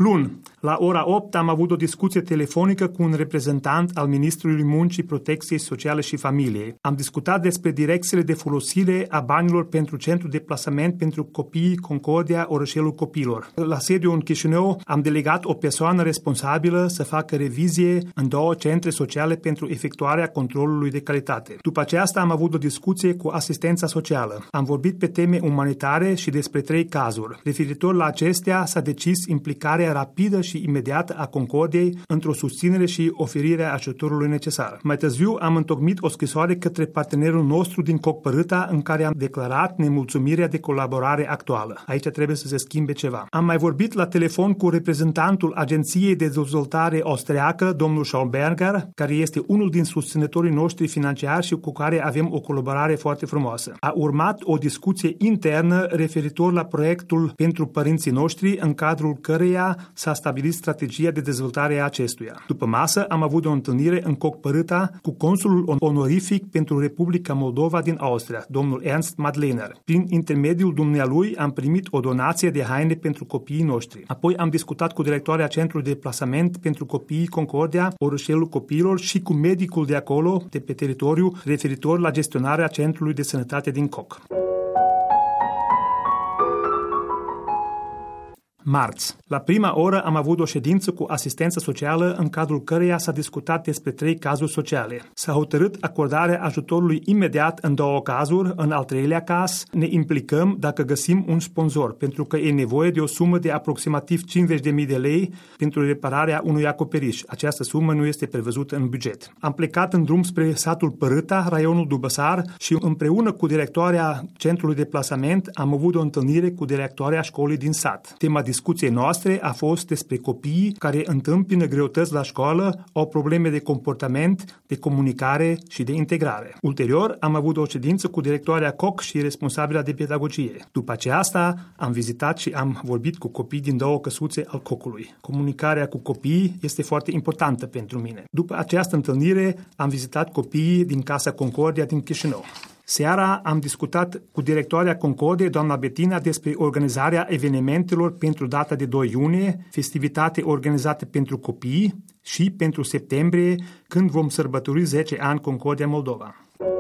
Luni, la ora 8, am avut o discuție telefonică cu un reprezentant al Ministrului Muncii, Protecției Sociale și Familiei. Am discutat despre direcțiile de folosire a banilor pentru centru de plasament pentru copii Concordia, Orășelul Copiilor. La sediul în Chișinău am delegat o persoană responsabilă să facă revizie în 2 centre sociale pentru efectuarea controlului de calitate. După aceasta am avut o discuție cu asistența socială. Am vorbit pe teme umanitare și despre 3 cazuri. Referitor la acestea s-a decis implicarea rapidă și imediată a Concordiei într-o susținere și oferirea ajutorului necesar. Mai târziu am întocmit o scrisoare către partenerul nostru din Coc-Părâta în care am declarat nemulțumirea de colaborare actuală. Aici trebuie să se schimbe ceva. Am mai vorbit la telefon cu reprezentantul Agenției de Dezvoltare Austriacă, domnul Schauberger, care este unul din susținătorii noștri financiari și cu care avem o colaborare foarte frumoasă. A urmat o discuție internă referitor la proiectul pentru părinții noștri, în cadrul căreia s-a stabilit strategia de dezvoltare a acestuia. După masă am avut o întâlnire în Coc-Părâta cu consulul onorific pentru Republica Moldova din Austria, domnul Ernst Madlener. Prin intermediul dumnealui am primit o donație de haine pentru copiii noștri. Apoi am discutat cu directoarea Centrului de Plasament pentru Copiii Concordia, Orășelul Copiilor și cu medicul de acolo, de pe teritoriu, referitor la gestionarea Centrului de Sănătate din Coc. Marți. La prima oră am avut o ședință cu asistența socială în cadrul căreia s-a discutat despre 3 cazuri sociale. S-a hotărât acordarea ajutorului imediat în 2 cazuri. În al 3-lea caz ne implicăm dacă găsim un sponsor, pentru că e nevoie de o sumă de aproximativ 50.000 de lei pentru repararea unui acoperiș. Această sumă nu este prevăzută în buget. Am plecat în drum spre satul Părâta, raionul Dubăsar, și împreună cu directoarea Centrului de Plasament am avut o întâlnire cu directoarea școlii din sat. Tema discuției noastre a fost despre copiii care întâmpină greutăți la școală, au probleme de comportament, de comunicare și de integrare. Ulterior, am avut o ședință cu directoarea COC și responsabila de pedagogie. După aceasta, am vizitat și am vorbit cu copii din 2 căsuțe al COC-ului. Comunicarea cu copiii este foarte importantă pentru mine. După această întâlnire, am vizitat copiii din Casa Concordia din Chișinău. Seara am discutat cu directoarea Concordiei, doamna Bettina, despre organizarea evenimentelor pentru data de 2 iunie, festivitate organizată pentru copii, și pentru septembrie, când vom sărbători 10 ani Concordia Moldova.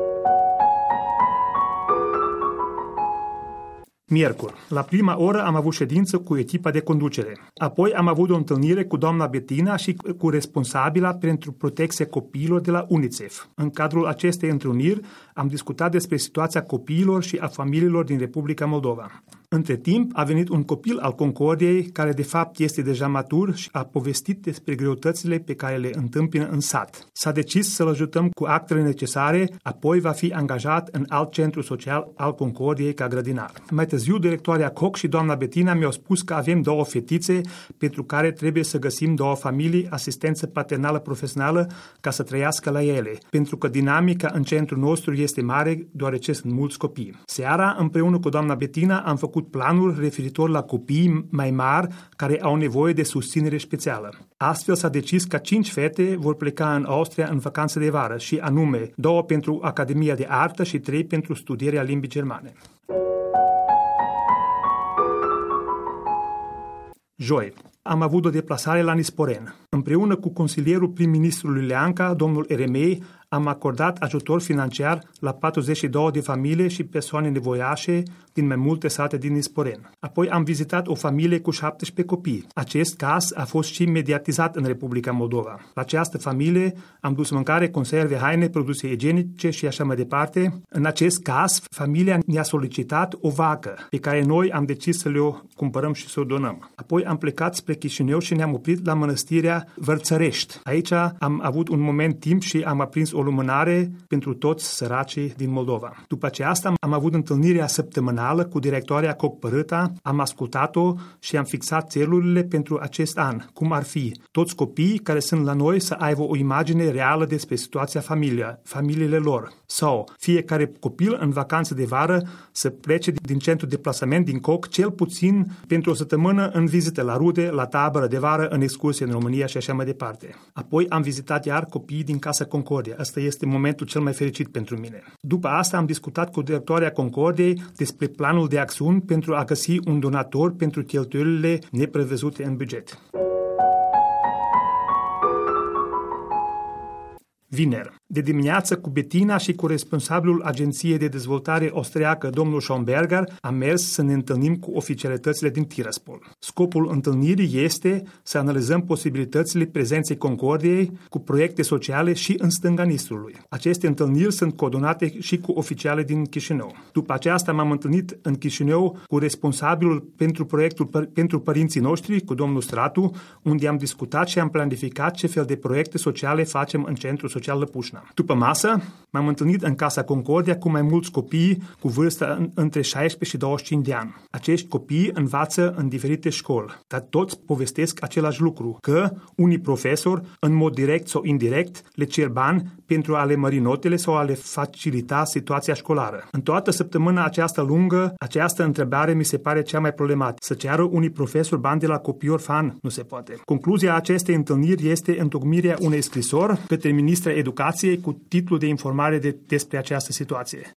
Miercuri. La prima oră am avut ședință cu echipa de conducere. Apoi am avut o întâlnire cu doamna Bettina și cu responsabila pentru protecția copiilor de la UNICEF. În cadrul acestei întâlniri am discutat despre situația copiilor și a familiilor din Republica Moldova. Între timp a venit un copil al Concordiei, care de fapt este deja matur și a povestit despre greutățile pe care le întâmpină în sat. S-a decis să-l ajutăm cu actele necesare, apoi va fi angajat în alt centru social al Concordiei ca grădinar. Mai târziu, directoarea COC și doamna Bettina mi-au spus că avem 2 fetițe pentru care trebuie să găsim 2 familii, asistență paternală profesională, ca să trăiască la ele, pentru că dinamica în centrul nostru este mare, deoarece sunt mulți copii. Seara, împreună cu doamna Bettina, am făcut planuri referitor la copii mai mari care au nevoie de susținere specială. Astfel s-a decis că 5 fete vor pleca în Austria în vacanță de vară, și anume 2 pentru Academia de Artă și 3 pentru studierea limbii germane. Joi. Am avut o deplasare la Nisporen. Împreună cu consilierul prim-ministrului Leanca, domnul Eremei, am acordat ajutor financiar la 42 de familii și persoane nevoiașe din mai multe sate din Nisporen. Apoi am vizitat o familie cu 17 copii. Acest caz a fost și mediatizat în Republica Moldova. La această familie am dus mâncare, conserve, haine, produse igienice și așa mai departe. În acest caz, familia ne-a solicitat o vacă, pe care noi am decis să le-o cumpărăm și să o donăm. Apoi am plecat spre Chișinău și ne-am oprit la mănăstirea Vărțărești. Aici am avut un moment timp și am aprins o lumânare pentru toți săracii din Moldova. După aceasta am avut întâlnirea săptămânală cu directoarea Coc-Părâta, am ascultat-o și am fixat țelurile pentru acest an, cum ar fi toți copiii care sunt la noi să aibă o imagine reală despre situația familiile lor, sau fiecare copil în vacanță de vară să plece din centrul de plasament din Coc cel puțin pentru o săptămână în vizită la rude, la tabără de vară, în excursie în România și așa mai departe. Apoi am vizitat iar copiii din Casa Concordia. acesta este momentul cel mai fericit pentru mine. După asta am discutat cu directoarea Concordiei despre planul de acțiuni pentru a găsi un donator pentru cheltuielile neprevăzute în buget. Vineri. De dimineață, cu Bettina și cu responsabilul Agenției de Dezvoltare Austriacă, domnul Schomberger, am mers să ne întâlnim cu oficialitățile din Tiraspol. Scopul întâlnirii este să analizăm posibilitățile prezenței Concordiei cu proiecte sociale și în stânga Nistrului. Aceste întâlniri sunt coordonate și cu oficiale din Chișinău. După aceasta m-am întâlnit în Chișinău cu responsabilul pentru proiectul pentru părinții noștri, cu domnul Stratu, unde am discutat și am planificat ce fel de proiecte sociale facem în Centrul Social Lăpușna. După masă, m-am întâlnit în Casa Concordia cu mai mulți copii cu vârstă între 16 și 25 de ani. Acești copii învață în diferite școli, dar toți povestesc același lucru, că unii profesori, în mod direct sau indirect, le cer bani pentru a le mări notele sau a le facilita situația școlară. În toată săptămâna aceasta lungă, această întrebare mi se pare cea mai problematică. Să ceară unii profesori bani de la copii orfani? Nu se poate. Concluzia acestei întâlniri este întocmirea unei scrisori către ministra Educației cu titlul de informare despre această situație.